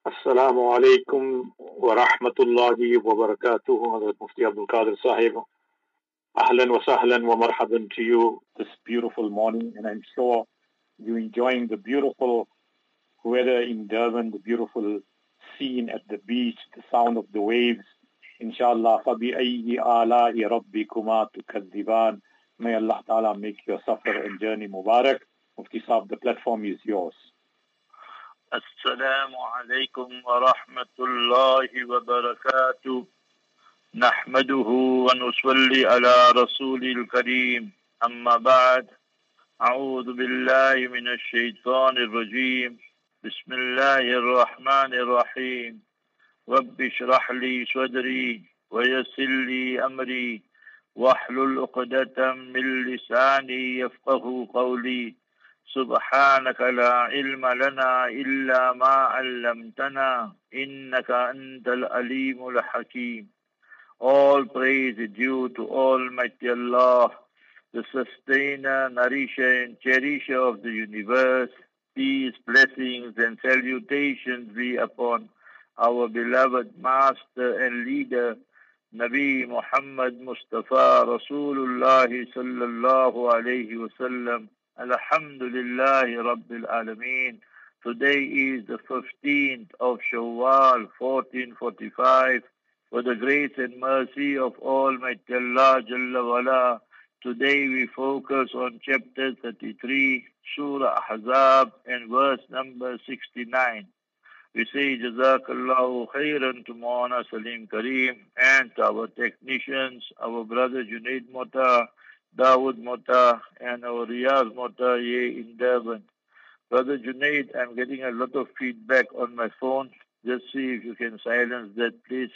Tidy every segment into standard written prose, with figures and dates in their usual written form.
Assalamu alaikum wa rahmatullahi wa barakatuh. Hazrat Mufti Abdul Qadir Sahib. Ahlan wa sahlan wa marhaban to you this beautiful morning. And I'm sure you're enjoying the beautiful weather in Durban, the beautiful scene at the beach, the sound of the waves. Inshallah, فَبِأَيِّ آلَاءِ رَبِّكُمَا تُكَذِّبَانِ. May Allah Ta'ala make your safar and journey mubarak. Mufti Sahib, the platform is yours. السلام عليكم ورحمة الله وبركاته نحمده ونصلي على رسول الكريم أما بعد أعوذ بالله من الشيطان الرجيم بسم الله الرحمن الرحيم رب اشرح لي صدري ويسر لي أمري واحلل عقدة من لساني يفقه قولي سبحانك لا علم لنا إلا ما علمتنا إنك أنت العليم الحكيم. All praise is due to Almighty Allah, the sustainer, nourisher and cherisher of the universe. Peace, blessings and salutations be upon our beloved master and leader, Nabi Muhammad Mustafa Rasulullah sallallahu alayhi wa sallam. Alhamdulillahi Rabbil Alameen. Today is the 15th of Shawwal, 1445. For the grace and mercy of Almighty Allah Jalla wala, today we focus on chapter 33, Surah Ahzab, and verse number 69. We say Jazakallahu khairan to Maulana Salim Kareem and to our technicians, our brother Junaid Mota, Dawood Mota and our Riyaz Mota in Durban. Brother Junaid, I'm getting a lot of feedback on my phone. Just see if you can silence that, please.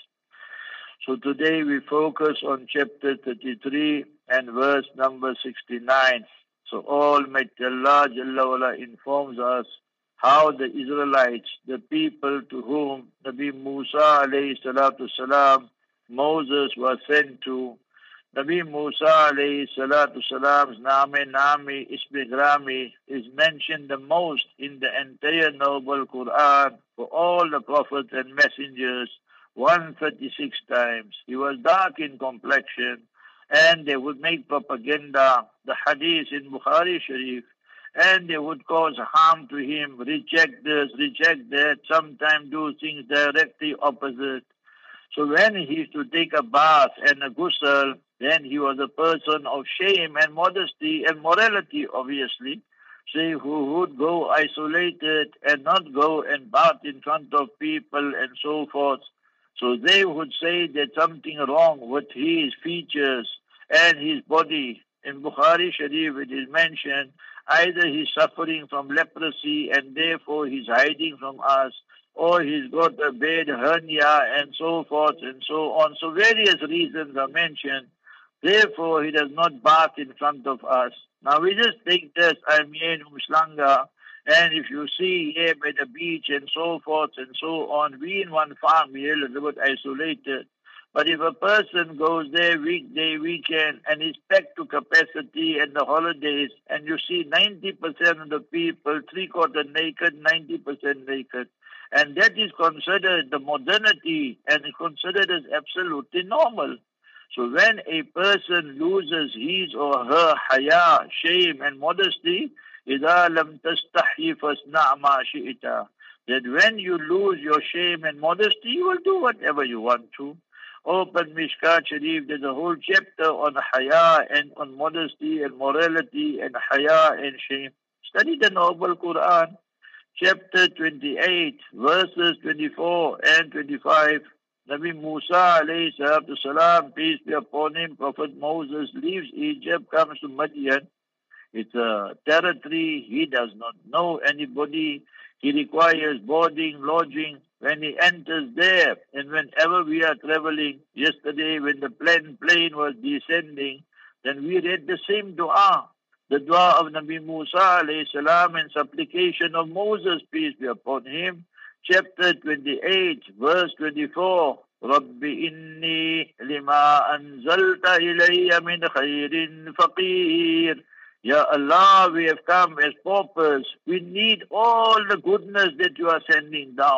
So today we focus on chapter 33 and verse number 69. So Almighty Allah Jalla wala informs us how the Israelites, the people to whom Nabi Musa alayhi salatu salam, Moses was sent to, Nabi Musa alayhi salatu salam's Nami Ismi Grami is mentioned the most in the entire Noble Quran for all the prophets and messengers, 136 times. He was dark in complexion and they would make propaganda, the hadith in Bukhari Sharif, and they would cause harm to him, reject this, reject that, sometimes do things directly opposite. So when he used to take a bath and a ghusl, then he was a person of shame and modesty and morality, obviously. So who would go isolated and not go and bath in front of people and so forth. So they would say there's something wrong with his features and his body. In Bukhari Sharif it is mentioned, either he's suffering from leprosy and therefore he's hiding from us, or he's got a bad hernia and so forth and so on. So various reasons are mentioned. Therefore, he does not bath in front of us. Now we just take this, I'm here in Umslanga, and if you see here by the beach and so forth and so on, we in one farm, we're a little bit isolated. But if a person goes there weekday, weekend, and is packed to capacity and the holidays, and you see 90% of the people, 3/4 naked, 90% naked, and that is considered the modernity and is considered as absolutely normal. So when a person loses his or her haya, shame and modesty, إِذَا لَمْ تَسْتَحْيِ فَاسْنَعْ مَا شِئْتَ, that when you lose your shame and modesty, you will do whatever you want to. Open Mishkat Sharif, there's a whole chapter on haya and on modesty and morality and haya and shame. Study the Noble Quran, chapter 28, verses 24 and 25. Nabi Musa alayhi salatu salam, peace be upon him, Prophet Moses leaves Egypt, comes to Madian. It's a territory, he does not know anybody, he requires boarding, lodging. When he enters there, and whenever we are traveling, yesterday when the plane was descending, then we read the same dua, the dua of Nabi Musa alayhi salam and supplication of Moses, peace be upon him. Chapter 28, verse 24. رَبِّ إِنِّي لِمَا أَنزَلْتَ إِلَيَّ مِنْ خَيْرٍ فَقِيرٍ. Ya Allah, we have come as paupers. We need all the goodness that you are sending down.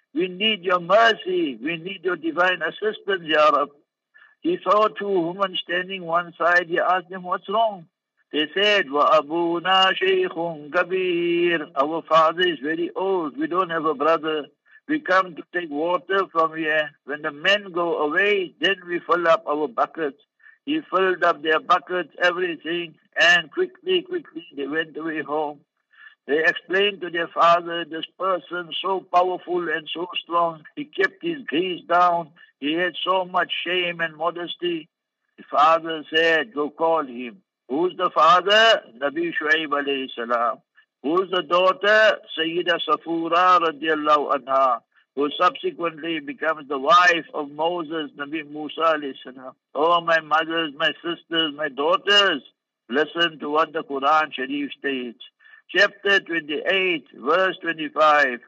We need your mercy. We need your divine assistance, Ya Rab. He saw two women standing one side. He asked them, what's wrong? They said, وَأَبُونَا شَيْخٌ كَبِيرٌ. Our father is very old. We don't have a brother. We come to take water from here. When the men go away, then we fill up our buckets. He filled up their buckets, everything, and quickly, they went away home. They explained to their father, this person so powerful and so strong, he kept his gaze down. He had so much shame and modesty. The father said, go call him. Who's the father? Nabi Shu'aib alayhi salam. Who's the daughter? Sayyida Safura radiallahu anha, who subsequently becomes the wife of Moses, Nabi Musa alayhi salam. Oh, my mothers, my sisters, my daughters, listen to what the Quran Sharif states. Chapter 28, verse 25.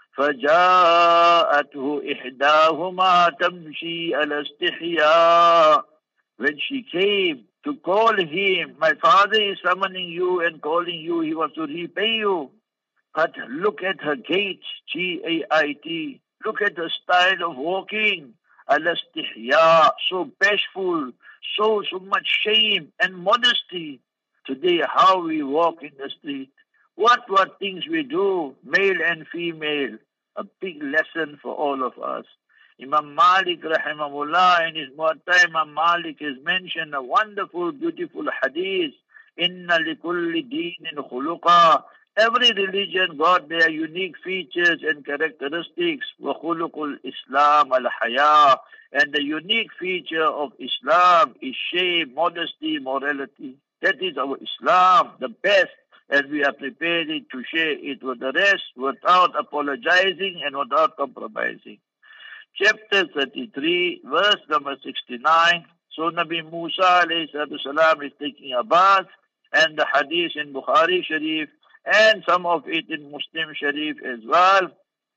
فَجَاءَتْهُ إِحْدَاهُمَا تَمْشِي عَلَى اسْتِحْيَاءٍ. When she came to call him, my father is summoning you and calling you, he wants to repay you. But look at her gait, G-A-I-T. Look at her style of walking. عَلَى اسْتِحْيَاءٍ. So bashful, so much shame and modesty. Today, how we walk in the street. What things we do, male and female, a big lesson for all of us. Imam Malik rahimahullah in his Muwatta, Imam Malik has mentioned a wonderful, beautiful hadith. Inna likulli deenin khuluqa. Every religion got their unique features and characteristics. Wa khuluqul Islam al-haya. And the unique feature of Islam is shame, modesty, morality. That is our Islam, the best. And we are prepared to share it with the rest without apologizing and without compromising. Chapter 33, verse number 69. So Nabi Musa alayhi salam is taking a bath, and the hadith in Bukhari Sharif and some of it in Muslim Sharif as well.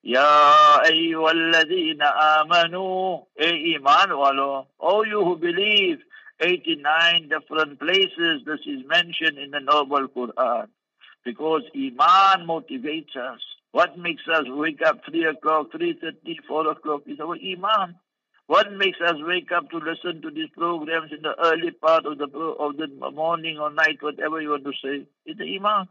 Ya ayyuhalladhina amanu, iman walo, O you who believe. 89 different places this is mentioned in the Noble Quran. Because Iman motivates us. What makes us wake up 3 o'clock, 3:30, 4 o'clock is our Iman. What makes us wake up to listen to these programs in the early part of the morning or night, whatever you want to say, is the Iman.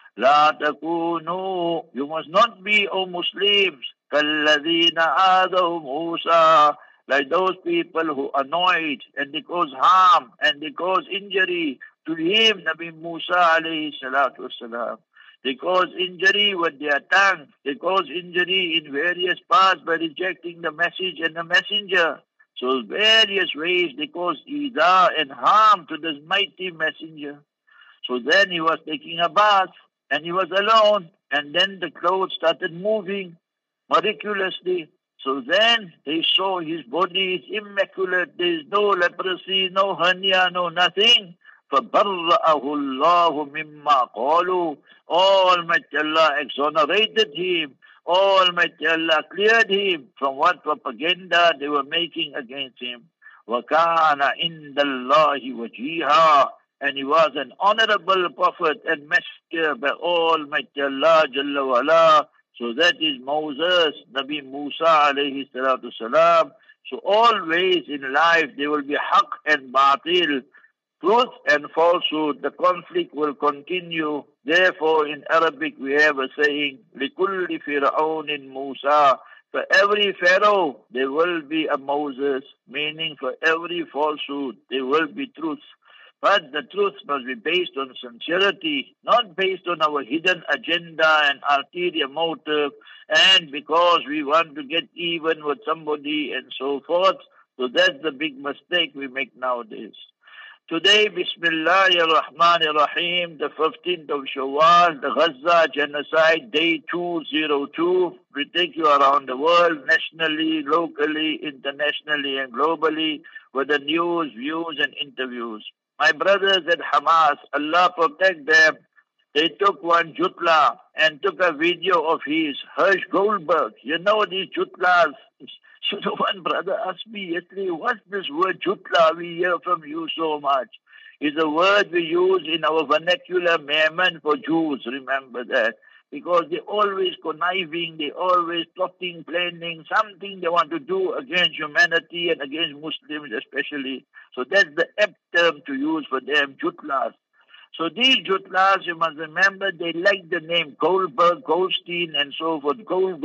La takunu, you must not be, O Muslims, kalladhina adaw Musa, like those people who annoyed and they cause harm and they cause injury to him, Nabi Musa alayhi salatu wasalam. They cause injury with their tongue. They cause injury in various parts by rejecting the message and the messenger. So various ways they cause ida and harm to this mighty messenger. So then he was taking a bath and he was alone, and then the clothes started moving miraculously. So then they saw his body is immaculate. There is no leprosy, no hernia, no nothing. فَبَرَّأَهُ اللَّهُ مِمَّا قَالُوا. Almighty Allah exonerated him. Almighty Allah cleared him from what propaganda they were making against him. وَكَانَ عِنْدَ اللَّهِ وَجِيهًا. And he was an honorable prophet and messenger by Almighty Allah Jalla wa Ala. So that is Moses, Nabi Musa alayhi salatu salam. So always in life there will be haqq and batil, truth and falsehood. The conflict will continue. Therefore in Arabic we have a saying, لِكُلِّ فِرْعَوْنٍ Musa. For every Pharaoh there will be a Moses, meaning for every falsehood there will be truth. But the truth must be based on sincerity, not based on our hidden agenda and ulterior motive, and because we want to get even with somebody and so forth. So that's the big mistake we make nowadays. Today, Bismillahir Rahmanir Rahim, the 15th of Shawwal, the Gaza genocide, day 202. We take you around the world, nationally, locally, internationally, and globally, with the news, views, and interviews. My brothers at Hamas, Allah protect them. They took one Jutla and took a video of his, Hersh Goldberg. You know these Jutlas. So one brother asked me yesterday, what's this word Jutla we hear from you so much? It's a word we use in our vernacular Memon for Jews, remember that. because they're always conniving, they're always plotting, planning, something they want to do against humanity and against Muslims especially. So that's the apt term to use for them, jutlas. So these jutlas, you must remember, they like the name Goldberg, Goldstein, and so forth, gold.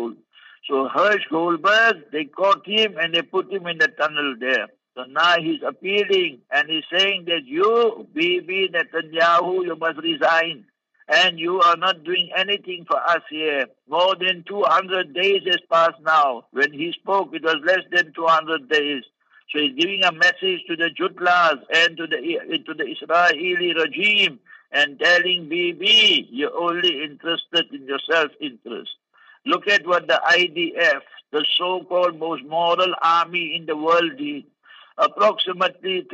So Hirsch Goldberg, they caught him and they put him in the tunnel there. So now he's appealing and he's saying that you, Bibi Netanyahu, you must resign. And you are not doing anything for us here. More than 200 days has passed now. When he spoke, it was less than 200 days. So he's giving a message to the Jutlas and to the Israeli regime and telling Bibi, you're only interested in your self-interest. Look at what the IDF, the so-called most moral army in the world, did. Approximately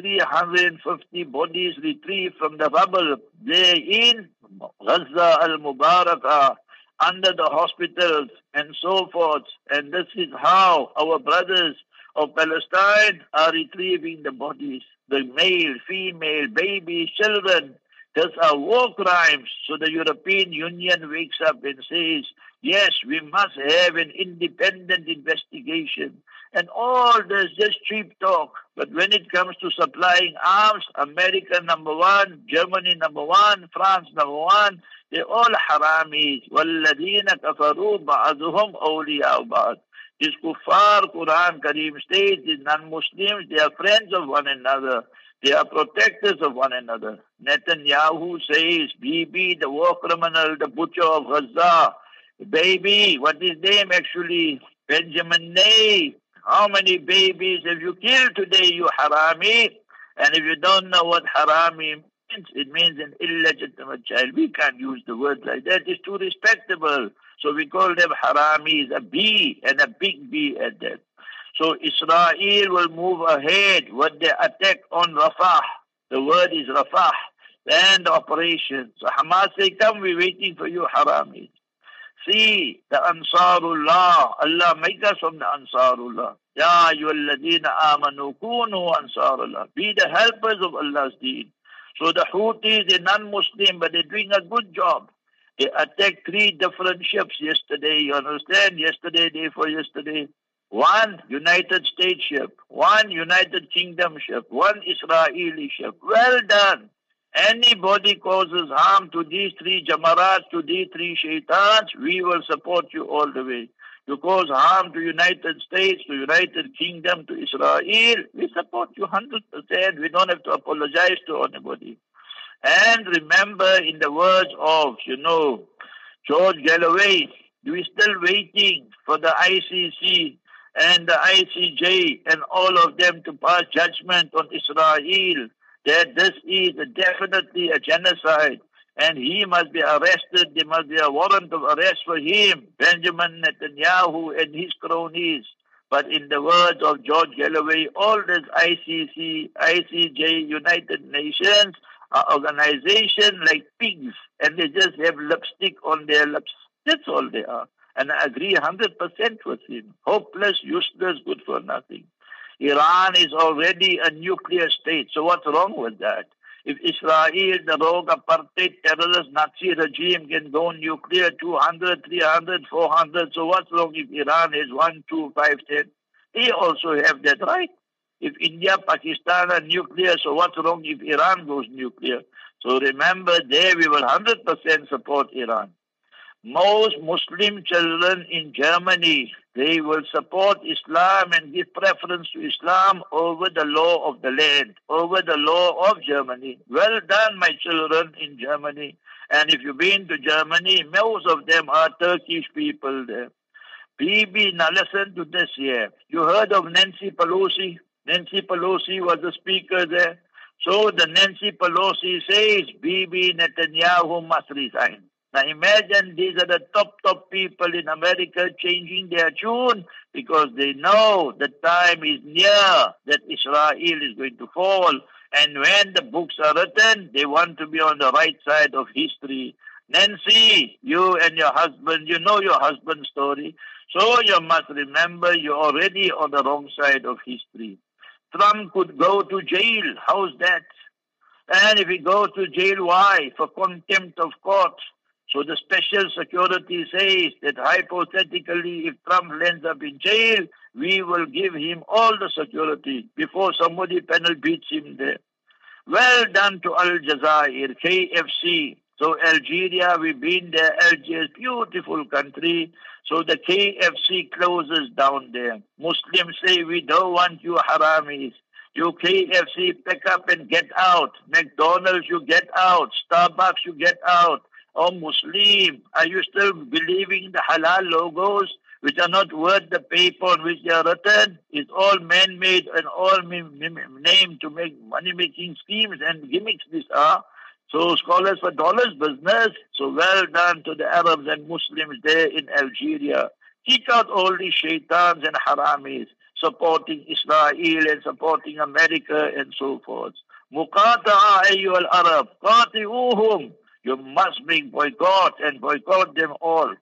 350 bodies retrieved from the rubble there in Gaza al-Mubarakah, under the hospitals and so forth. And this is how our brothers of Palestine are retrieving the bodies, the male, female, babies, children. These are war crimes. So the European Union wakes up and says, yes, we must have an independent investigation. And all this just cheap talk. But when it comes to supplying arms, America number one, Germany number one, France number one, they're all haramis. وَالَّذِينَ كَفَرُوا بَعْضُهُمْ أَوْلِيَاءُ بَعْضٍ. This kuffar, Quran Kareem states, the non-Muslims, they are friends of one another. They are protectors of one another. Netanyahu says, Bibi, the war criminal, the butcher of Gaza. Baby, what is name actually? Benjamin Ney. How many babies have you killed today, you harami? And if you don't know what harami means, it means an illegitimate child. We can't use the word like that. It's too respectable. So we call them haramis, a B and a big B at that. So Israel will move ahead with the attack on Rafah. The word is Rafah. And the operation. So Hamas say, come, we're waiting for you, haramis. See, the Ansarullah, Allah make us from the Ansarullah. Ya ayyuhalladhina amanu kunu Ansarullah. Be the helpers of Allah's deen. So the Houthis, they're non-Muslim, but they're doing a good job. They attacked 3 different ships yesterday, you understand? Yesterday, day for yesterday. 1 United States ship, 1 United Kingdom ship, 1 Israeli ship. Well done. Anybody causes harm to these 3 Jamarats, to these 3 shaitans, we will support you all the way. You cause harm to United States, to United Kingdom, to Israel, we support you 100%. We don't have to apologize to anybody. And remember, in the words of, George Galloway, we're still waiting for the ICC and the ICJ and all of them to pass judgment on Israel, that this is definitely a genocide and he must be arrested. There must be a warrant of arrest for him, Benjamin Netanyahu and his cronies. But in the words of George Galloway, all this ICC, ICJ, United Nations are organizations like pigs, and they just have lipstick on their lips. That's all they are. And I agree 100% with him. Hopeless, useless, good for nothing. Iran is already a nuclear state, so what's wrong with that? If Israel, the rogue apartheid terrorist Nazi regime, can go nuclear 200, 300, 400, so what's wrong if Iran is 1, 2, 5, 10? They also have that right. If India, Pakistan are nuclear, so what's wrong if Iran goes nuclear? So remember, there we will 100% support Iran. Most Muslim children in Germany, they will support Islam and give preference to Islam over the law of the land, over the law of Germany. Well done, my children in Germany. And if you've been to Germany, most of them are Turkish people there. Bibi, now listen to this here. You heard of Nancy Pelosi? Nancy Pelosi was the speaker there. So the Nancy Pelosi says, Bibi Netanyahu must resign. Now imagine these are the top people in America changing their tune because they know the time is near that Israel is going to fall. And when the books are written, they want to be on the right side of history. Nancy, you and your husband, you know your husband's story. So you must remember you're already on the wrong side of history. Trump could go to jail. How's that? And if he goes to jail, why? For contempt of court. So the special security says that hypothetically, if Trump lands up in jail, we will give him all the security before somebody panel beats him there. Well done to Al Jazair, KFC. So Algeria, we've been there. Algiers, beautiful country. So the KFC closes down there. Muslims say, we don't want you haramis. You KFC, pick up and get out. McDonald's, you get out. Starbucks, you get out. Oh, Muslim, are you still believing in the halal logos, which are not worth the paper on which they are written? It's all man-made and all named to make money-making schemes and gimmicks these are. So scholars for dollars business. So well done to the Arabs and Muslims there in Algeria. Kick out all these shaitans and haramis, supporting Israel and supporting America and so forth. Muqata'a ayyuhal Arab, qati'uhum. You must bring boycott and boycott them all.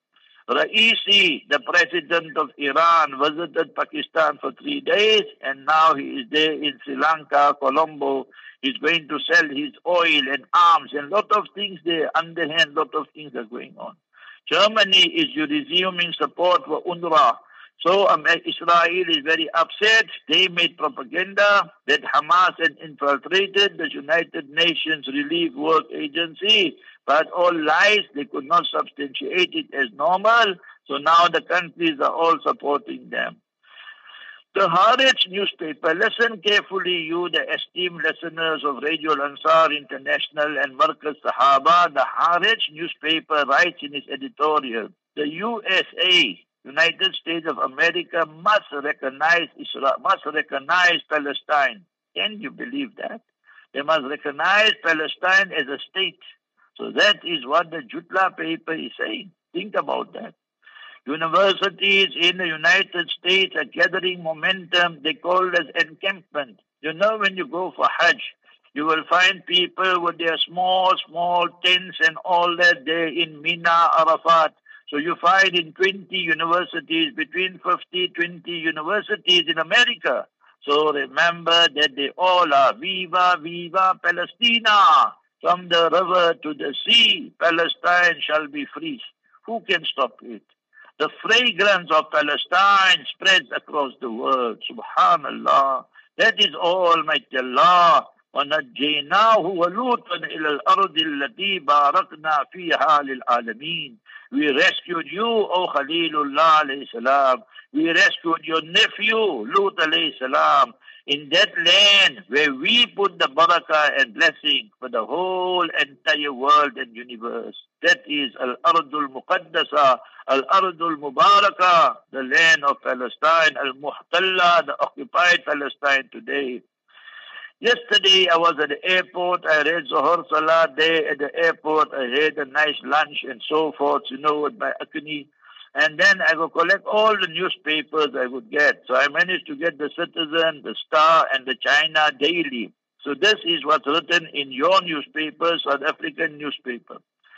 Raisi, the president of Iran, visited Pakistan for 3 days and now he is there in Sri Lanka, Colombo. He's going to sell his oil and arms and lot of things there, underhand, lot of things are going on. Germany is resuming support for UNRWA. So Israel is very upset. They made propaganda that Hamas had infiltrated the United Nations Relief Work Agency, but all lies. They could not substantiate it as normal. So now the countries are all supporting them. The Haaretz newspaper, listen carefully, you, the esteemed listeners of Radio Al-Ansar International and Markaz Sahaba. The Haaretz newspaper writes in its editorial, the USA, United States of America, must recognize Israel, must recognize Palestine. Can you believe that? They must recognize Palestine as a state. So that is what the Jutla paper is saying. Think about that. Universities in the United States are gathering momentum. They call it as encampment. You know, when you go for Hajj, you will find people with their small tents and all that there in Mina, Arafat. So you find in 20 universities, between 20 universities in America. So remember that they all are Viva, Viva Palestina. From the river to the sea, Palestine shall be free. Who can stop it? The fragrance of Palestine spreads across the world. Subhanallah. That is Almighty Allah. وَنَجَّيْنَاهُ وَلُوطًا إِلَى الْأَرْضِ الَّتِي بَارَكْنَا فِيهَا لِلْعَالَمِينَ. We rescued you, O Khalilullah alayhi salam. We rescued your nephew, Lut alayhi salam, in that land where we put the barakah and blessing for the whole entire world and universe. That is Al-Ardul Muqaddasa, Al-Ardul Mubarakah, the land of Palestine, Al-Muhtalla, the occupied Palestine today. Yesterday I was at the airport. I read Zohar Salah there at the airport. I had a nice lunch and so forth, you know, with my akni. And then I would collect all the newspapers I would get. So I managed to get the Citizen, the Star, and the China Daily. So this is what's written in your newspaper, South African newspaper.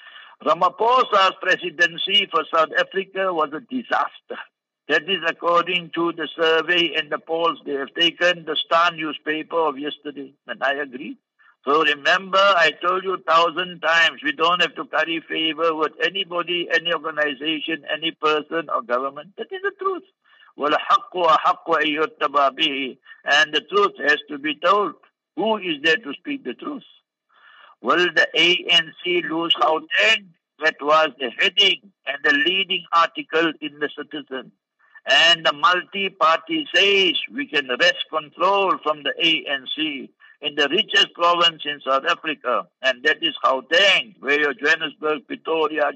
Ramaphosa's presidency for South Africa was a disaster. That is according to the survey and the polls they have taken, the Star newspaper of yesterday. And I agree. So remember, I told you 1,000 times, we don't have to curry favor with anybody, any organization, any person or government. That is the truth. وَالْحَقُّ وَحَقُّ أَيُّتَّبَى بِهِ. And the truth has to be told. Who is there to speak the truth? Will the ANC lose Gauteng? That was the heading and the leading article in the Citizen. And the multi-party says we can wrest control from the ANC in the richest province in South Africa, and that is Gauteng, where your Johannesburg, Pretoria,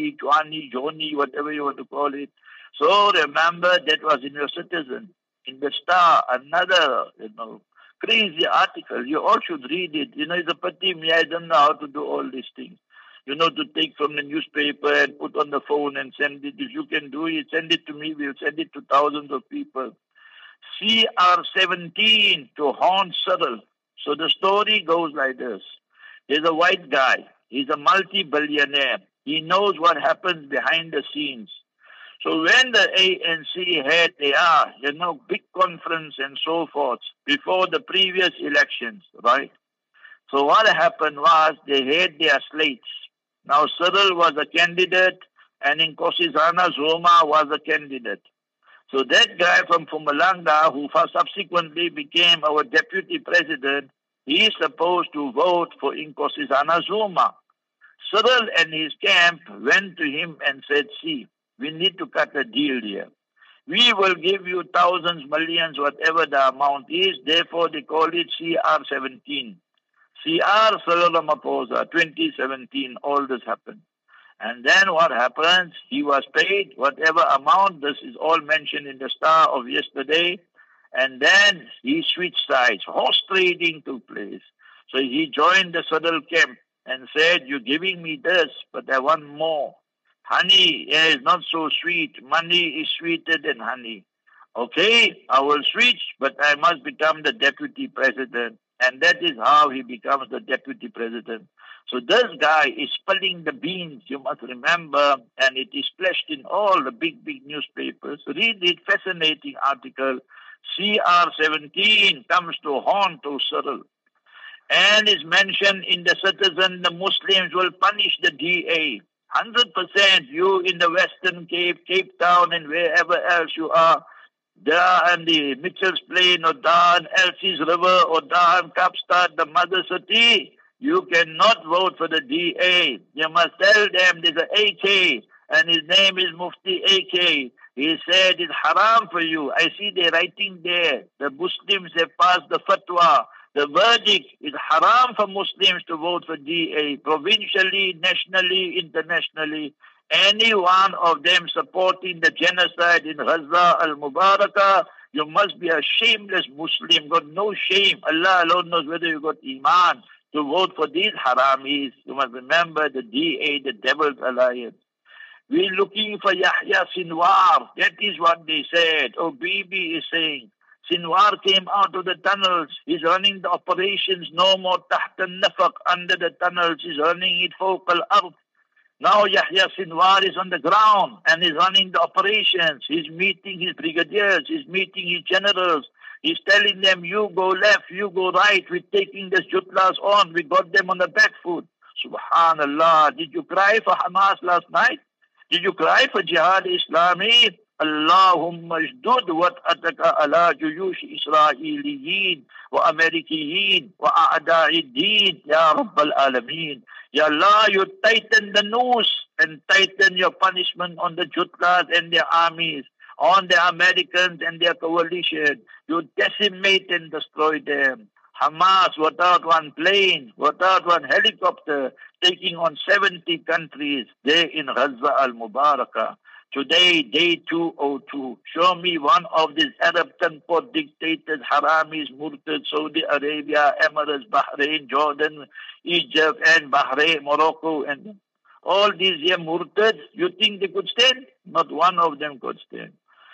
Joni, whatever you want to call it. So remember, that was in your Citizen. In the Star, another, crazy article. You all should read it. It's a pity me, I don't know how to do all these things. To take from the newspaper and put on the phone and send it. If you can do it, send it to me. We'll send it to thousands of people. CR17 to Horn Cyril. So the story goes like this. There's a white guy. He's a multi-billionaire. He knows what happens behind the scenes. So when the ANC had their, big conference and so forth before the previous elections, right? So what happened was they had their slates. Now Cyril was a candidate, and Nkosazana Zuma was a candidate. So that guy from Mpumalanga, who subsequently became our deputy president, he is supposed to vote for Nkosazana Zuma. Cyril and his camp went to him and said, see, we need to cut a deal here. We will give you thousands, millions, whatever the amount is. Therefore, they call it CR17. CR Cyril Ramaphosa, 2017, all this happened. And then what happens? He was paid whatever amount. This is all mentioned in the Star of yesterday. And then he switched sides. Horse trading took place. So he joined the Cyril camp and said, you're giving me this, but I want more. Honey is not so sweet. Money is sweeter than honey. Okay, I will switch, but I must become the deputy president. And that is how he becomes the deputy president. So this guy is spilling the beans, you must remember, and it is splashed in all the big newspapers. Read it, fascinating article. CR17 comes to haunt to Cyril. And is mentioned in the Citizen, the Muslims will punish the DA. 100%, you in the Western Cape, Cape Town, and wherever else you are, there in the Mitchell's Plain, or there in Elsie's River, or there in Kapstad, the mother city, you cannot vote for the DA. You must tell them there's an AK, and his name is Mufti AK. He said it's haram for you. I see they're writing there. The Muslims have passed the fatwa. The verdict is haram for Muslims to vote for DA, provincially, nationally, internationally. Any one of them supporting the genocide in Gaza al-Mubarakah, you must be a shameless Muslim, got no shame. Allah alone knows whether you got iman to vote for these haramis. You must remember the DA, the devil's alliance. We're looking for Yahya Sinwar. That is what they said. Oh, Bibi is saying. Sinwar came out of the tunnels. He's running the operations. No more tahta nafaq, under the tunnels. He's running it fawqa al-ard. Now Yahya Sinwar is on the ground and is running the operations. He's meeting his brigadiers. He's meeting his generals. He's telling them, you go left, you go right. We're taking the Jutlas on. We got them on the back foot. Subhanallah. Did you cry for Hamas last night? Did you cry for Jihad Islami? Allahumma jdud wat'ataka ala juyush Israeliyin wa Amerikiyin wa a'da'iddin ya Rabbal Alameen. Ya Allah, you tighten the noose and tighten your punishment on the Jutlas and their armies, on the Americans and their coalition. You decimate and destroy them. Hamas, without one plane, without one helicopter, taking on 70 countries there in Gaza al-Mubarakah. Today, day 202. Show me one of these Arab transport dictators, Haramis, Murtad, Saudi Arabia, Emirates, Bahrain, Jordan, Egypt, and Bahrain, Morocco, and all these here Murtads. You think they could stand? Not one of them could stand.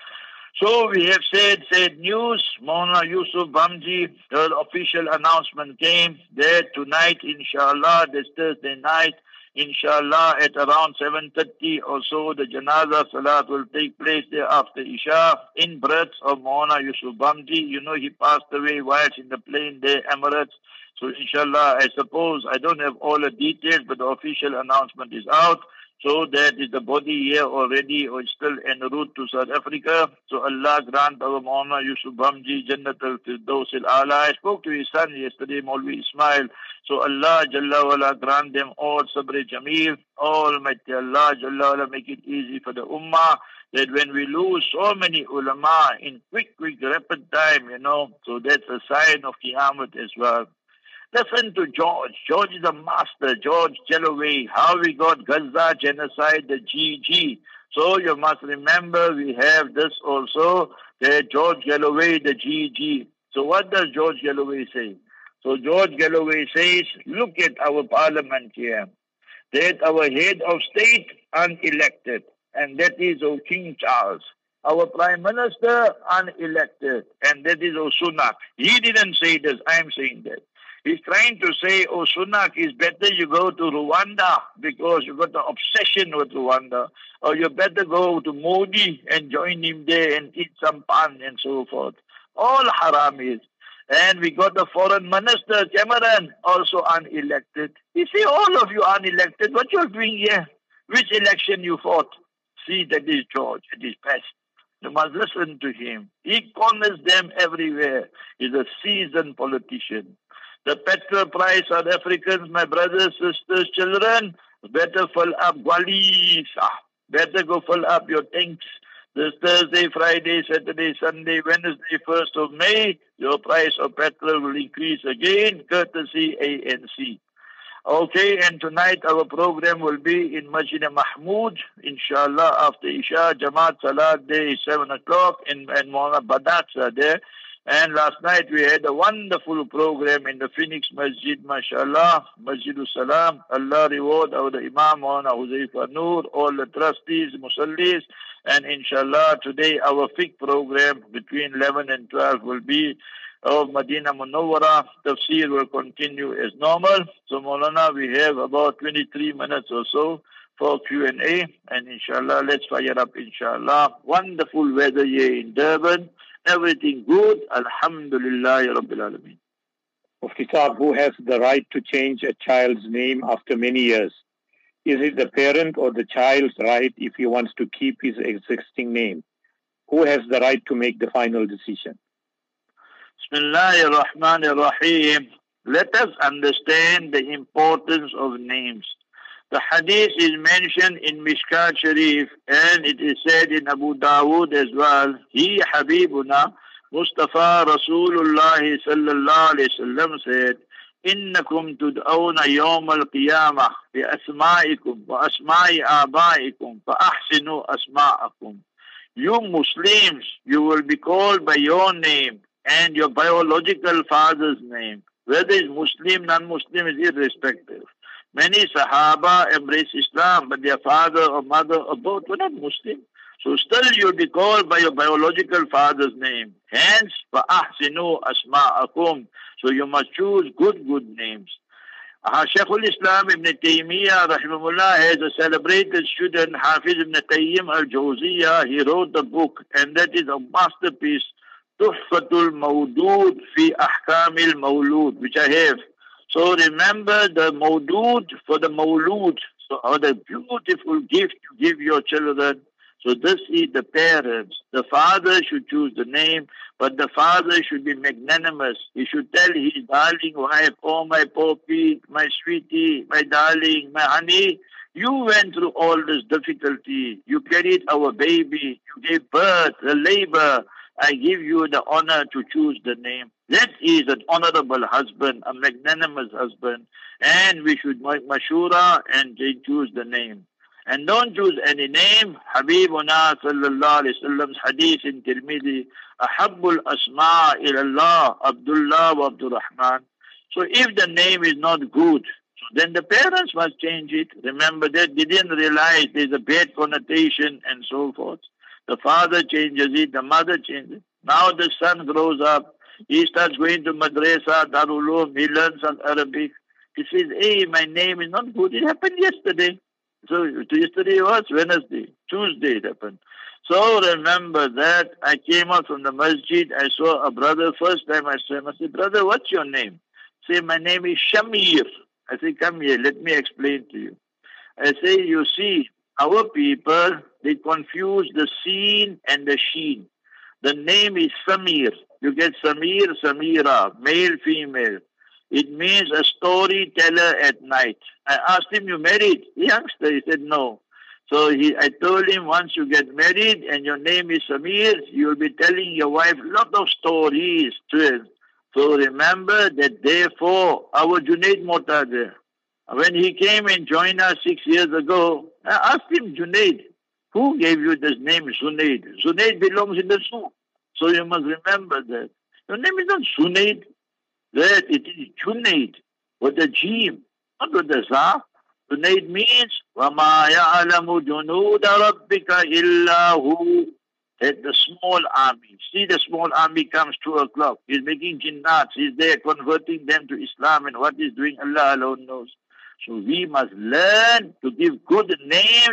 So we have said news. Maulana Yusuf Bamji, the official announcement came there tonight, inshallah, this Thursday night. Inshallah, at around 7:30 or so, the Janaza Salat will take place there after Isha in births of Maulana Yusuf Bamji. You know, he passed away whilst in the plane there, Emirates. So inshallah, I suppose, I don't have all the details, but the official announcement is out. So that is the body here already, or still en route to South Africa. So Allah grant our Maulana Yusuf Bamji Jannat al-Firdaus al-Ala. I spoke to his son yesterday, Maulvi Ismail. So Allah Jalla wala grant them all sabr jameel. Almighty Allah Jalla wala make it easy for the ummah, that when we lose so many ulama in quick, rapid time, you know, so that's a sign of Qiyamah as well. Listen to George. George is a master. George Galloway. How we got Gaza genocide, the GG. So you must remember we have this also, that George Galloway, the GG. So what does George Galloway say? So George Galloway says, look at our parliament here. That our head of state unelected. And that is King Charles. Our Prime Minister unelected. And that is Sunak. He didn't say this. I am saying that. He's trying to say, Sunak, it's better you go to Rwanda because you've got an obsession with Rwanda. Or you better go to Modi and join him there and eat some pan and so forth. All haramis. And we got the foreign minister, Cameron, also unelected. You see, all of you unelected. What you're doing here? Which election you fought? See, that is George at his best. You must listen to him. He corners them everywhere. He's a seasoned politician. The petrol price, South Africans, my brothers, sisters, children, better fill up Gwalis. Better go fill up your tanks. This Thursday, Friday, Saturday, Sunday, Wednesday, 1st of May, your price of petrol will increase again, courtesy ANC. Okay, and tonight our program will be in Masjid Mahmood, inshallah, after Isha, Jamaat Salat Day is 7 o'clock, and Maulana Badats are there. And last night we had a wonderful program in the Phoenix Masjid, mashallah, Masjidul Salam. Allah reward our Imam, Maulana Huzaifa Noor, all the trustees, musallis. And inshallah, today our fiqh program between 11 and 12 will be of Medina Munawwara. Tafsir will continue as normal. So Maulana, we have about 23 minutes or so for Q&A. And inshallah, let's fire up, inshallah. Wonderful weather here in Durban. Everything good. Alhamdulillah, Rabbil Alameen. Mufti Saab, who has the right to change a child's name after many years? Is it the parent or the child's right if he wants to keep his existing name? Who has the right to make the final decision? Bismillahir Rahmanir Rahim. Let us understand the importance of names. The hadith is mentioned in Mishkat Sharif, and it is said in Abu Dawood as well. He, Habibuna, Mustafa Rasulullah sallallahu alayhi wasallam said, إنكم تدعون يوم القيامة بأسمائكم وأسماء آبائكم فأحسنوا أسماءكم. You Muslims, you will be called by your name and your biological father's name. Whether it's Muslim, non-Muslim is irrespective. Many Sahaba embrace Islam, but their father or mother or both were not Muslim. So still you'll be called by your biological father's name. Hence, فَأَحْسِنُوا أَسْمَاءَكُمْ. So you must choose good names. Shaykhul Islam Ibn Taymiyyah, rahimahullah, has a celebrated student, Hafiz Ibn Qayyim al-Jawziyah. He wrote the book, and that is a masterpiece, Tuhfatul Mawdood fi Ahkamil Mawlood, which I have. So remember the Mawdood for the Mawlood, so the beautiful gift you give your children. So this is the parents. The father should choose the name, but the father should be magnanimous. He should tell his darling wife, oh my poppy, my sweetie, my darling, my honey, you went through all this difficulty. You carried our baby. You gave birth, the labor. I give you the honor to choose the name. That is an honorable husband, a magnanimous husband. And we should make mashura and choose the name. And don't choose any name. Habibuna sallallahu alayhi wa sallam's hadith in Tirmidhi, Ahabbul asma ilallah, Abdullah wa Abdurrahman. So if the name is not good, then the parents must change it. Remember that they didn't realize there's a bad connotation and so forth. The father changes it, the mother changes it. Now the son grows up. He starts going to madrasa, Darul Uloom, he learns some Arabic. He says, hey, my name is not good. It happened yesterday. So yesterday was Wednesday, Tuesday it happened. So remember that I came out from the masjid, I saw a brother, first time I saw him, I said, brother, what's your name? Say, my name is Shamir. I say, come here, let me explain to you. I say, you see, our people, they confuse the seen and the sheen. The name is Samir. You get Samir, Samira, male, female. It means a storyteller at night. I asked him, you married? Youngster, he said, no. So I told him, once you get married and your name is Samir, you'll be telling your wife a lot of stories to him. So remember that therefore, our Junaid Motadir, when he came and joined us 6 years ago, I asked him, Junaid, who gave you this name Junaid? Junaid belongs in the zoo. So you must remember that. Your name is not Junaid. That it is Junaid with the Jim, not with the Za. Junaid means وَمَا يَعْلَمُ جُنُودَ رَبِّكَ إِلَّا هُ. That the small army. See, the small army comes 2 o'clock. He's making jinnats. He's there converting them to Islam, and what he's doing, Allah alone knows. So we must learn to give good names,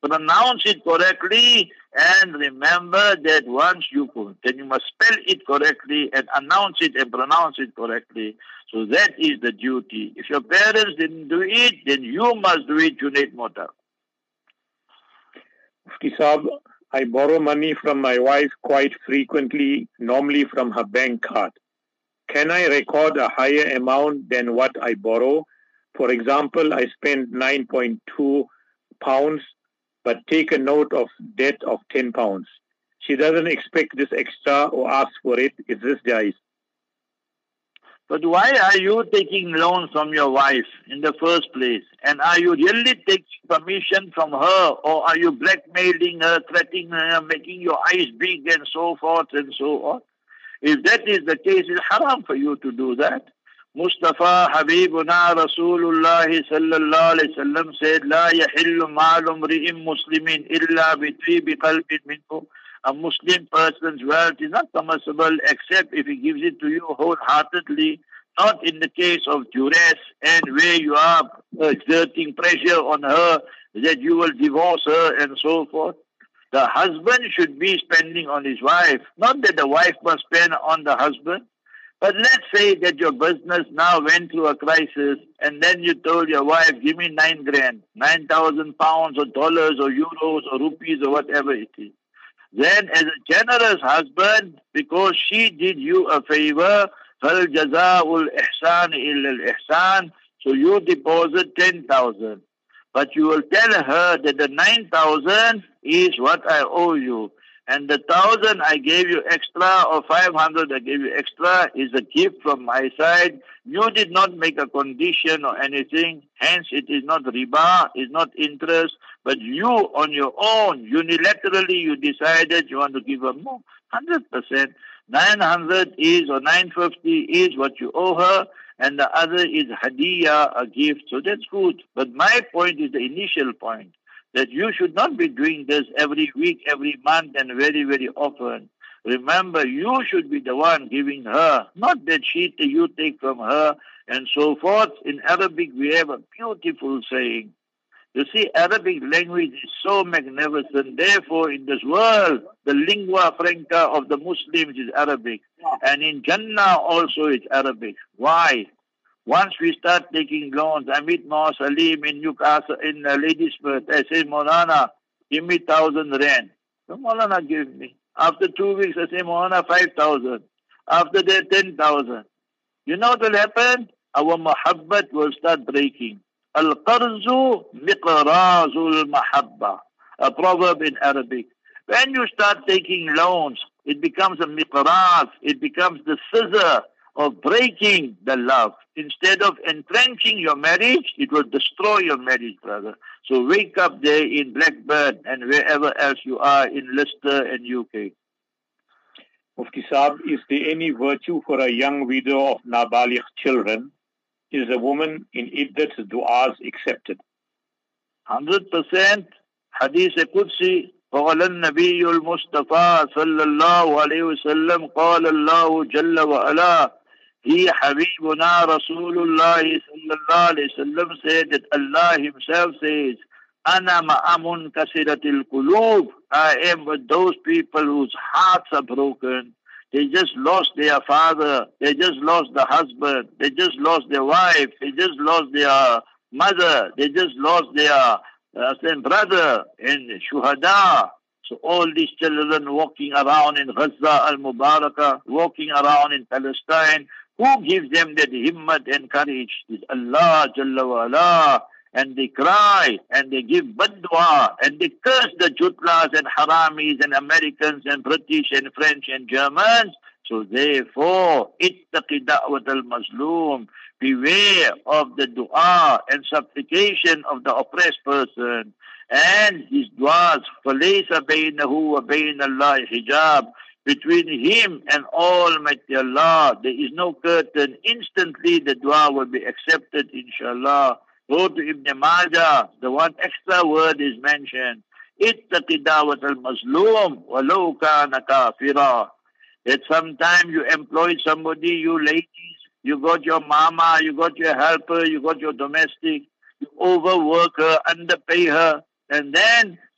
pronounce it correctly, and remember that once you then you must spell it correctly and announce it and pronounce it correctly. So that is the duty. If your parents didn't do it, then you must do it, Junaid Mohtar. Mufti Saab, I borrow money from my wife quite frequently, normally from her bank card. Can I record a higher amount than what I borrow? For example, I spend 9.2 pounds, but take a note of debt of 10 pounds. She doesn't expect this extra or ask for it. Is this jais? But why are you taking loans from your wife in the first place? And are you really taking permission from her, or are you blackmailing her, threatening her, making your eyes big and so forth and so on? If that is the case, it's haram for you to do that. Mustafa Habibuna Rasulullah sallallahu alayhi wasallam said, "La yahillu ma'lum ri'im muslimin illa bi qalbin minhu." A Muslim person's wealth is not permissible except if he gives it to you wholeheartedly, not in the case of duress and where you are exerting pressure on her that you will divorce her and so forth. The husband should be spending on his wife, not that the wife must spend on the husband. But let's say that your business now went through a crisis and then you told your wife, give me 9 grand, 9,000 pounds or dollars or euros or rupees or whatever it is. Then as a generous husband, because she did you a favor, فَالْ جَزَاءُ الْإِحْسَانِ إِلَّا الْإِحْسَانِ, so you deposit 10,000. But you will tell her that the 9,000 is what I owe you. And the 1,000 I gave you extra, or 500 I gave you extra, is a gift from my side. You did not make a condition or anything. Hence, it is not riba, it's not interest. But you, on your own, unilaterally, you decided you want to give her more. 100%. 900 is, or 950 is what you owe her. And the other is hadiyah, a gift. So that's good. But my point is the initial point, that you should not be doing this every week, every month, and very, very often. Remember, you should be the one giving her, not that you take from her, and so forth. In Arabic, we have a beautiful saying. You see, Arabic language is so magnificent. Therefore, in this world, the lingua franca of the Muslims is Arabic. And in Jannah also it's Arabic. Why? Once we start taking loans, I meet Maw Salim in Newcastle, in Ladysmith. I say, Maulana, give me 1,000 rand. So Maulana gives me. After 2 weeks, I say, Maulana, 5,000. After that, 10,000. You know what will happen? Our muhabbat will start breaking. Al-qarzu miqrazul mahabba. A proverb in Arabic. When you start taking loans, it becomes a miqraz. It becomes the scissor of breaking the love. Instead of entrenching your marriage, it will destroy your marriage, brother. So wake up there in Blackburn and wherever else you are in Leicester and UK. Mufti Saab, is there any virtue for a young widow of nabaligh children? Is a woman in iddat's du'as accepted? 100%. Hadith Qudsi. قال النبي المصطفى صلى الله عليه وسلم قال الله جل وعلا, he Habibuna Rasulullah sallallahu alayhi wasallam said that Allah himself says, Ana ma'amun kasiratil qulub, I am with those people whose hearts are broken. They just lost their father, they just lost the husband, they just lost their wife, they just lost their mother, they just lost their brother and shuhada. So all these children walking around in Gaza al-Mubarakah, walking around in Palestine, who gives them that himmat and courage? It's Allah Jalla wa Ala. And they cry, and they give badwa, and they curse the jutlas and haramis and Americans and British and French and Germans. So therefore, ittaqi da'wat al-mazloom. Beware of the dua and supplication of the oppressed person. And his du'as, فَلَيْسَ بَيْنَهُ وَبَيْنَ اللَّهِ hijab. Between him and Almighty Allah, there is no curtain. Instantly the dua will be accepted, inshallah. Go to Ibn Majah, the one extra word is mentioned. Ittaqi da'wat al-mazloom walau kana kafira. That sometime you employed somebody, you ladies, you got your mama, you got your helper, you got your domestic, you overwork her, underpay her, and then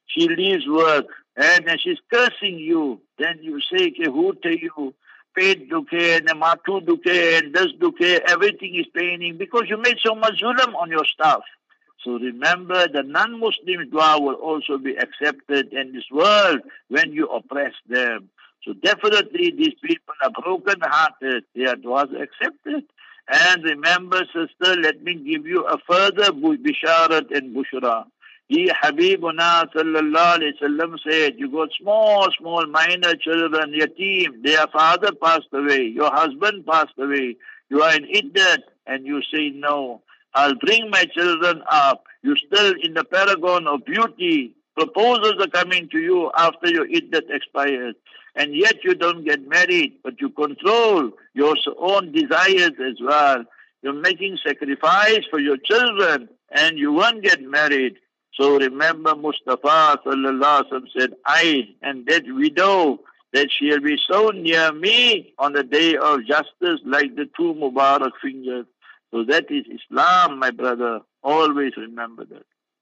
she leaves work and she's cursing you. Then you say, who to you? Paid duke, and matu duke, and this duke, everything is paining because you made so much zulm on your staff. So remember, the non-Muslim dua will also be accepted in this world when you oppress them. So definitely these people are broken-hearted. Their duas are accepted. And remember, sister, let me give you a further bisharat and bushra. He, Habibuna sallallahu alayhi wasallam said, you got small, minor children, yatim, their father passed away, your husband passed away, you are in iddat, and you say, no, I'll bring my children up. You're still in the paragon of beauty. Proposals are coming to you after your iddat expires. And yet you don't get married, but you control your own desires as well. You're making sacrifice for your children, and you won't get married. So remember, Mustafa sallallahu alaihi wasallam said, I and that widow, that she'll be so near me on the day of justice like the two Mubarak fingers. So that is Islam, my brother. Always remember that.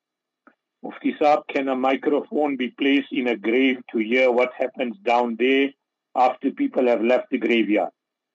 Mufti Saab, can a microphone be placed in a grave to hear what happens down there after people have left the graveyard?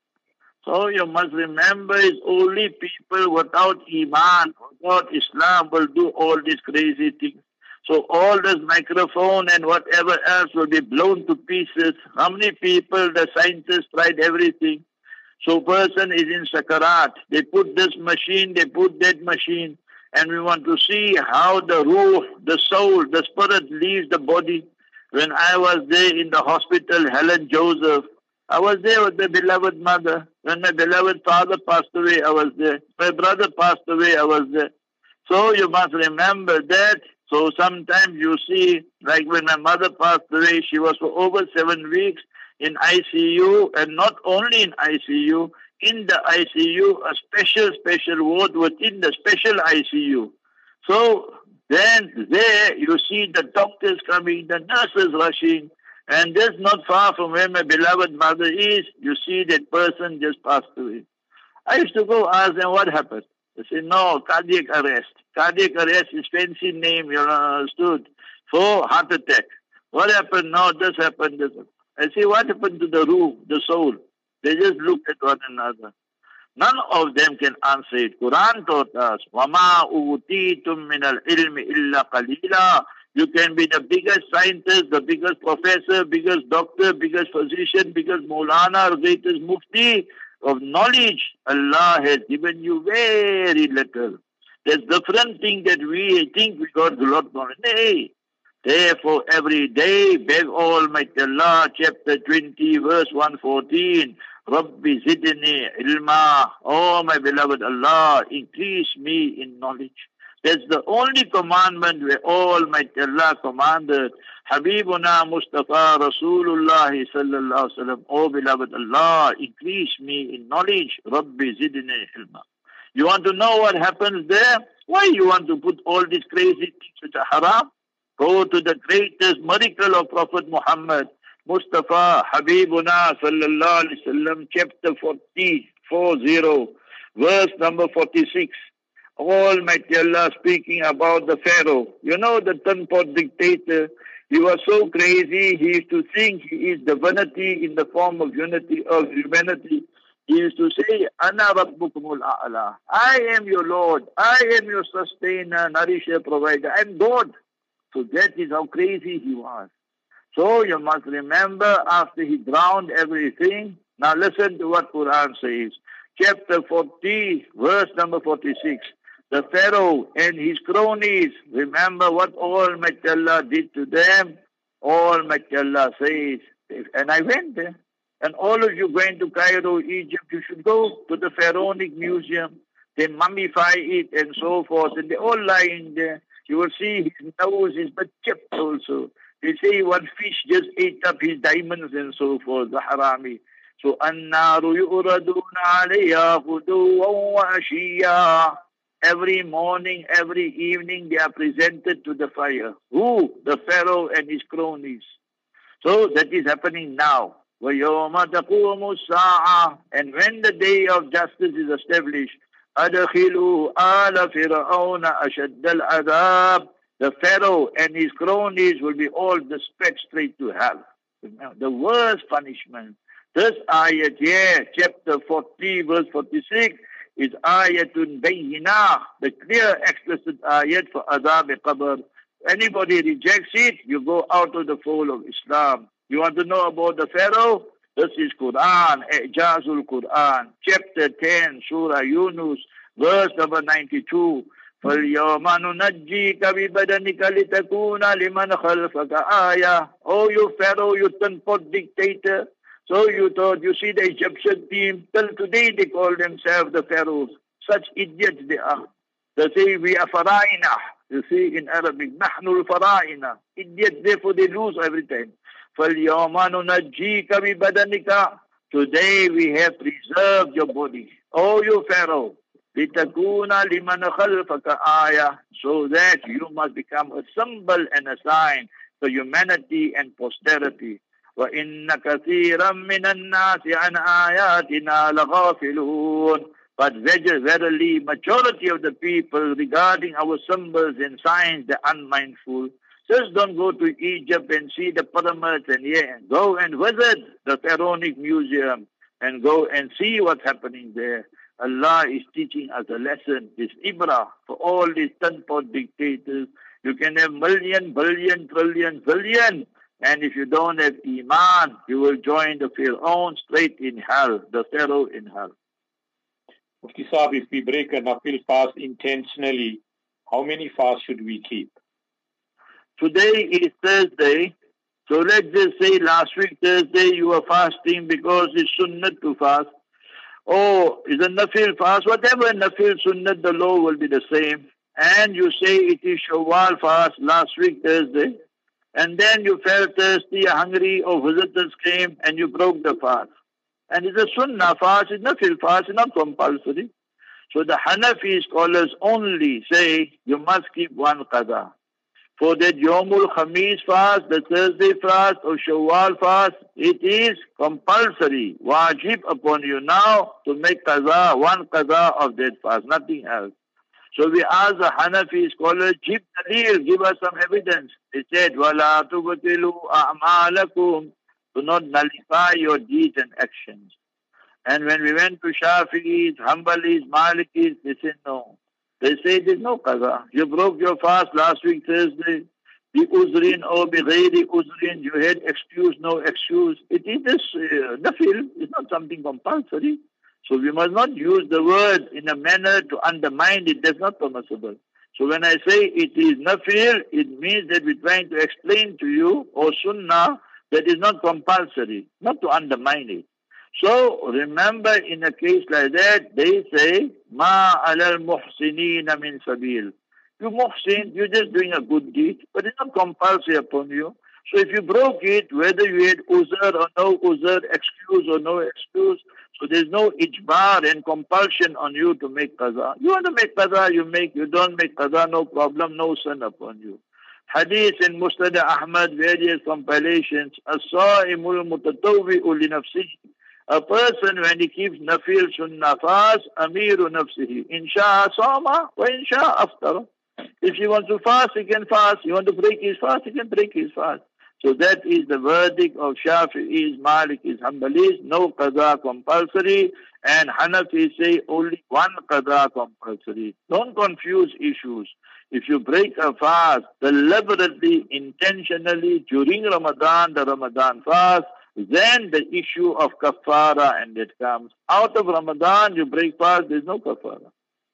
So you must remember, it's only people without Iman, without Islam will do all these crazy things. So all this microphone and whatever else will be blown to pieces. How many people, the scientists tried everything. So person is in Sakarat. They put this machine, they put that machine. And we want to see how the ruh, the soul, the spirit leaves the body. When I was there in the hospital, Helen Joseph, I was there with my beloved mother. When my beloved father passed away, I was there. My brother passed away, I was there. So you must remember that. So sometimes you see, like when my mother passed away, she was for over 7 weeks in ICU, and not only in ICU, in the ICU, a special ward within the special ICU. So then there you see the doctors coming, the nurses rushing, and just not far from where my beloved mother is, you see that person just passed away. I used to go ask them what happened. They say, no, cardiac arrest. Cardiac arrest is fancy name, you understood, for heart attack. What happened? No, this happened, this happened. I say, what happened to the ruh, the soul? They just looked at one another. None of them can answer it. Quran taught us, وَمَا أُوتِيتُم مِّنَ الْعِلْمِ إِلَّا قَلِيلًا. You can be the biggest scientist, the biggest professor, biggest doctor, biggest physician, biggest Maulana, greatest mufti of knowledge. Allah has given you very little. There's different thing that we think we got a lot more. Nay. Therefore, every day, beg Almighty Allah, chapter 20, verse 114, Rabbi zidni ilma. Oh, my beloved Allah, increase me in knowledge. That's the only commandment where Almighty Allah commanded Habibuna Mustafa Rasulullah sallallahu alaihi wasallam. Oh, beloved Allah, increase me in knowledge. Rabbi zidni ilma. You want to know what happens there? Why you want to put all these crazy things which are haram? Go to the greatest miracle of Prophet Muhammad, Mustafa Habibuna sallallahu alaihi wasallam, chapter 40, verse number 46. Almighty Allah speaking about the Pharaoh. You know the Tanpot dictator. He was so crazy. He used to think he is divinity in the form of unity of humanity. He used to say, Ana Rabbukumul A'la. I am your Lord. I am your sustainer, nourisher, provider. I am God. So that is how crazy he was. So you must remember, after he drowned everything, now listen to what Quran says. Chapter 40, verse number 46. The Pharaoh and his cronies, remember what Almighty Allah did to them? Almighty Allah says, and I went there. And all of you going to Cairo, Egypt, you should go to the Pharaonic Museum. They mummify it and so forth, and they're all lying there. You will see his nose is but chipped also. They say one fish just ate up his diamonds and so forth, the harami. So, النَّارُ يُؤْرَدُونَ عَلَيْهَا غُدُوًّا وَعَشِيًّا. Every morning, every evening, they are presented to the fire. Who? The Pharaoh and his cronies. So, that is happening now. وَيَوْمَ تَقُومُ السَّاعَةِ. And when the day of justice is established, أَدْخِلُوا آلَ فِرْعَوْنَ أَشَدَّ الْعَذَابِ. the Pharaoh and his cronies will be all dispatched straight to hell. The worst punishment. This ayat here, chapter 40, verse 46, is ayatun bayyinah, the clear, explicit ayat for azab qabr. Anybody rejects it, you go out of the fold of Islam. You want to know about the Pharaoh? This is Quran, Ijazul Quran, chapter 10, Surah Yunus, verse number 92. فَالْيَوْمَ نُنَجِّيكَ بِبَدَنِكَ لِتَكُونَ لِمَنْ خَلْفَكَ آيَةً. Oh, you Pharaoh, you turn-pot dictator. So you thought, you see the Egyptian team, till today they call themselves the Pharaohs. Such idiots they are. They say, we are Fara'ina. You see in Arabic, نَحْنُ الْفَرَائِنَا. Idiots, therefore they lose every time. فَالْيَوْمَ نُنَجِّيكَ بِبَدَنِكَ. Today we have preserved your body. Oh, you Pharaoh. لِتَكُونَ لِمَنْ خَلْفَكَ آيَةً. So that you must become a symbol and a sign for humanity and posterity. وَإِنَّ كَثِيرًا مِنَ النَّاسِ عَنْ آيَاتِنَا لَغَافِلُونَ. But verily, majority of the people regarding our symbols and signs, they're unmindful. Just don't go to Egypt and see the pyramids and go and visit the Pharaonic Museum and go and see what's happening there. Allah is teaching us a lesson, this ibrah, for all these turn-pot dictators. You can have million, billion, trillion, billion, and if you don't have iman, you will join the Fir'aun straight in hell, the Pharaoh in hell. Mufti Saab, if we break a nafil fast intentionally, how many fasts should we keep? Today is Thursday, so let's just say last week Thursday you were fasting because it's sunnah to fast. Oh, is a nafil fast? Whatever nafil sunnah, the law will be the same. And you say it is Shawwal fast last week Thursday, and then you felt thirsty, hungry, or visitors came and you broke the fast. And it's a sunnah fast, it's nafil fast, it's not compulsory. So the Hanafi scholars only say you must keep one qada. For that Yawmul Khamis fast, the Thursday fast or Shawwal fast, it is compulsory, wajib upon you now to make qaza, one qaza of that fast, nothing else. So we asked the Hanafi scholars, give us some evidence. They said, وَلَا تُبْتِلُوا أَعْمَالَكُمْ. Do not nullify your deeds and actions. And when we went to Shafi'is, Hanbalis, Malikis, they said no. They say there's no qaza. You broke your fast last week Thursday. Bi uzrin or bi ghayri uzrin. You had excuse, no excuse. It is this nafil. It's not something compulsory. So we must not use the word in a manner to undermine it. That's not permissible. So when I say it is nafil, it means that we're trying to explain to you, or sunnah, that is not compulsory, not to undermine it. So remember, in a case like that, they say, Ma alal muhsinina min sabil. You muhsin, you're just doing a good deed, but it's not compulsory upon you. So if you broke it, whether you had uzr or no uzr, excuse or no excuse, so there's no ijbar and compulsion on you to make qaza. You want to make qaza, you make. You don't make qaza, no problem, no sin upon you. Hadith in Musnad Ahmad, various compilations, as-sa'imul mutatawwi'u li nafsihi. A person, when he keeps nafil sunnah fast, amiru nafsihi. Insha'a sama wa insha'a aftara. If he wants to fast, he can fast. He wants to break his fast, he can break his fast. So that is the verdict of Shafi'is, Malikis, Hanbalis. No qada compulsory. And Hanafi say only one qada compulsory. Don't confuse issues. If you break a fast deliberately, intentionally during Ramadan, the Ramadan fast, then the issue of kafara and it comes. Out of Ramadan, you break fast, there's no kafara.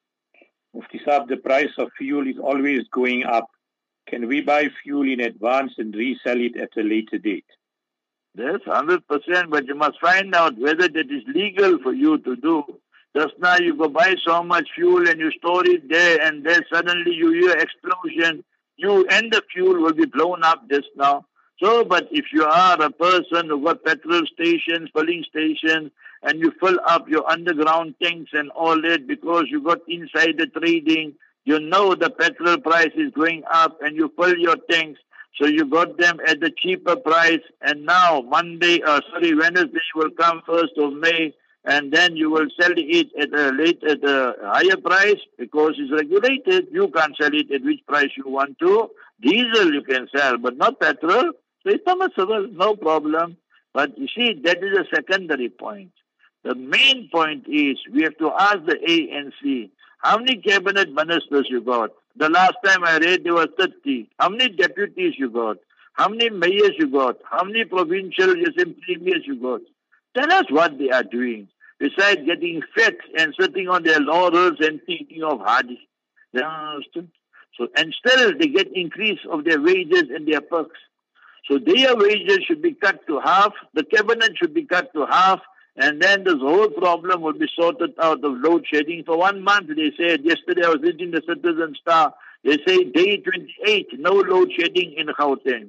Mufti Saab, the price of fuel is always going up. Can we buy fuel in advance and resell it at a later date? Yes, 100%, but you must find out whether that is legal for you to do. Just now you go buy so much fuel and you store it there, and then suddenly you hear explosion. You and the fuel will be blown up just now. So, but if you are a person who got petrol stations, filling stations, and you fill up your underground tanks and all that because you got insider trading, you know the petrol price is going up and you fill your tanks, so you got them at the cheaper price, and now Wednesday will come 1st of May, and then you will sell it at a higher price because it's regulated. You can't sell it at which price you want to. Diesel you can sell, but not petrol. So it's permissible, no problem. But you see, that is a secondary point. The main point is we have to ask the ANC, how many cabinet ministers you got? The last time I read there were 30. How many deputies you got? How many mayors you got? How many provincial premiers you got? Tell us what they are doing. Besides getting fat and sitting on their laurels and thinking of Hadi. You understand? So, and still they get increase of their wages and their perks. So their wages should be cut to half, the cabinet should be cut to half, and then this whole problem will be sorted out of load shedding. For 1 month, they said, yesterday I was reading the Citizen Star, they say day 28, no load shedding in Gauteng.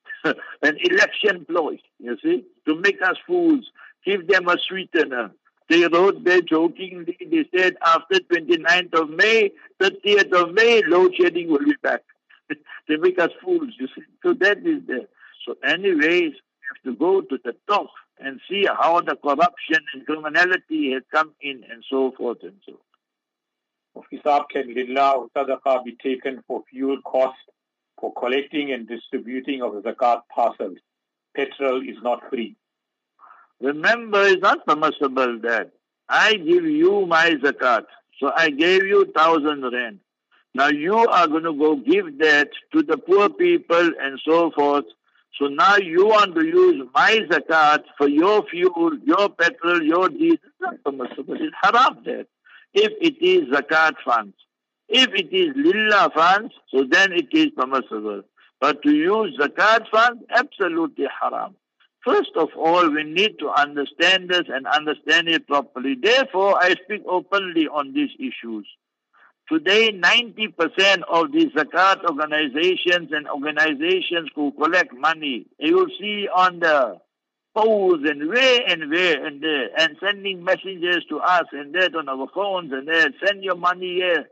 An election ploy, you see, to make us fools, give them a sweetener. They wrote there jokingly, they said after 29th of May, 30th of May, load shedding will be back. They make us fools, you see. So that is there. So anyways, we have to go to the top and see how the corruption and criminality has come in and so forth and so on. Mufti Saab, can lillah sadaqah be taken for fuel costs for collecting and distributing of the zakat parcels? Petrol is not free. Remember, it's not permissible that I give you my zakat. So I gave you 1,000 rand. Now you are going to go give that to the poor people and so forth. So now you want to use my zakat for your fuel, your petrol, your diesel. It's not permissible. It's haram that. If it is zakat funds. If it is lillah funds, so then it is permissible. But to use zakat funds, absolutely haram. First of all, we need to understand this and understand it properly. Therefore, I speak openly on these issues. Today, 90% of the zakat organizations and organizations who collect money, you will see on the poles and where and there, and sending messages to us and that on our phones and there, send your money here.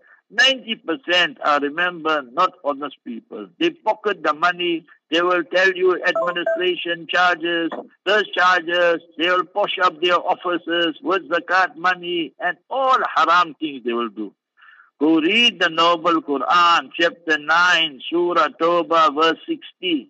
90% are, remember, not honest people. They pocket the money. They will tell you administration charges, those charges. They will push up their offices with zakat money and all haram things they will do. Go read the Noble Quran, chapter 9, Surah Tawbah, verse 60.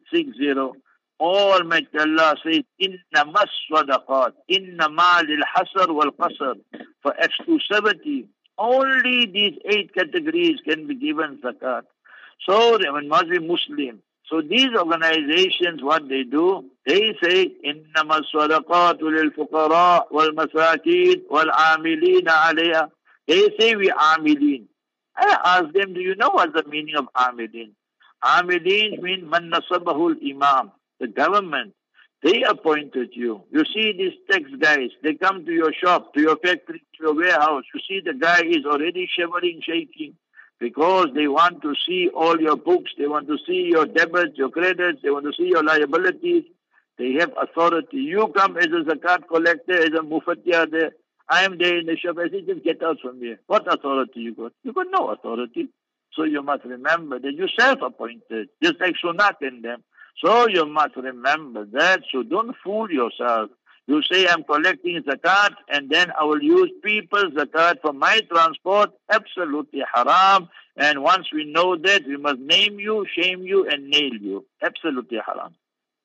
Almighty Allah says, Innamas sadaqat, innama lil hasr wal qasr. For exclusivity, only these 8 categories can be given zakat. So they must be Muslim. So these organizations, what they do, they say, Innamas sadaqat lil fuqara wal masakin wal amilina alayha. They say we amilin. I asked them, do you know what's the meaning of amilin? Amilin means man nasabahul imam, the government. They appointed you. You see these tax guys, they come to your shop, to your factory, to your warehouse. You see the guy is already shivering, shaking, because they want to see all your books, they want to see your debits, your credits, they want to see your liabilities. They have authority. You come as a zakat collector, as a mufattiyah there. I am there in the shop. I say, just get out from here. What authority you got? You got no authority. So you must remember that you're self-appointed, just like Sunnah in them. So you must remember that. So don't fool yourself. You say, I'm collecting zakat, and then I will use people's zakat for my transport. Absolutely haram. And once we know that, we must name you, shame you, and nail you. Absolutely haram.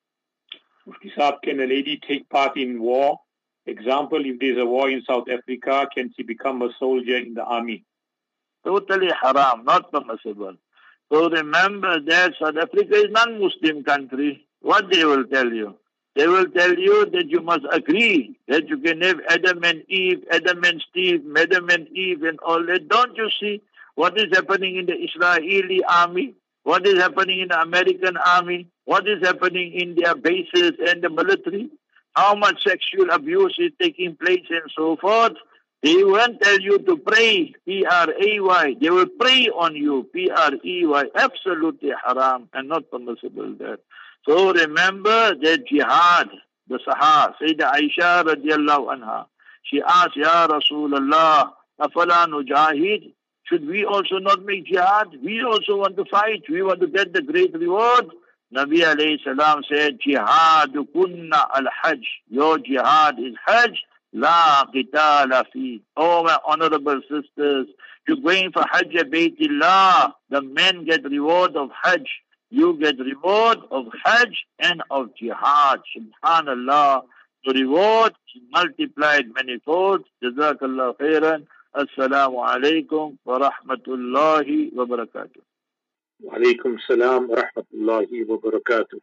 Mufti Saab, can a lady take part in war? Example, if there's a war in South Africa, can she become a soldier in the army? Totally haram, not permissible. So remember that South Africa is non-Muslim country. What they will tell you? They will tell you that you must agree that you can have Adam and Eve, Adam and Steve, Adam and Eve and all that. Don't you see what is happening in the Israeli army? What is happening in the American army? What is happening in their bases and the military? How much sexual abuse is taking place and so forth. They won't tell you to pray, P-R-A-Y. They will pray on you, P-R-E-Y. Absolutely haram and not permissible there. So remember that jihad, the Sahaba, Sayyidah Aisha radiallahu anha, she asked, Ya Rasulullah, afala nujahid? Should we also not make jihad? We also want to fight. We want to get the great reward. Nabi alayhi salam said, Jihad kunna al-hajj. Your jihad is hajj. La qitala fi. Oh, my honorable sisters, you're going for Hajj Baytillah. The men get reward of Hajj. You get reward of Hajj and of Jihad. Subhanallah. The reward is multiplied manifold. Jazakallah khairan. Assalamu alaikum wa rahmatullahi wa barakatuh. Wa alaikum salam wa rahmatullahi wa barakatuh.